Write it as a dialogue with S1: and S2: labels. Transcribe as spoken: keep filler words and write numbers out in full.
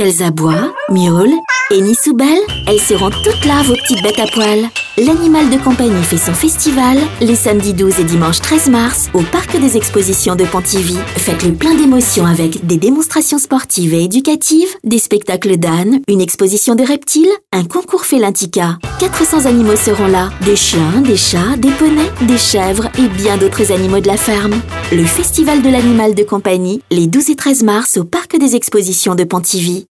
S1: Qu'elles aboient, miaulent et nient sous belle, elles seront toutes là, vos petites bêtes à poil. L'Animal de compagnie fait son festival les samedis douze et dimanche treize mars au Parc des Expositions de Pontivy. Faites-le plein d'émotions avec des démonstrations sportives et éducatives, des spectacles d'ânes, une exposition de reptiles, un concours félintica. quatre cents animaux seront là, des chiens, des chats, des poneys, des chèvres et bien d'autres animaux de la ferme. Le Festival de l'Animal de compagnie, les douze et treize mars au Parc des Expositions de Pontivy.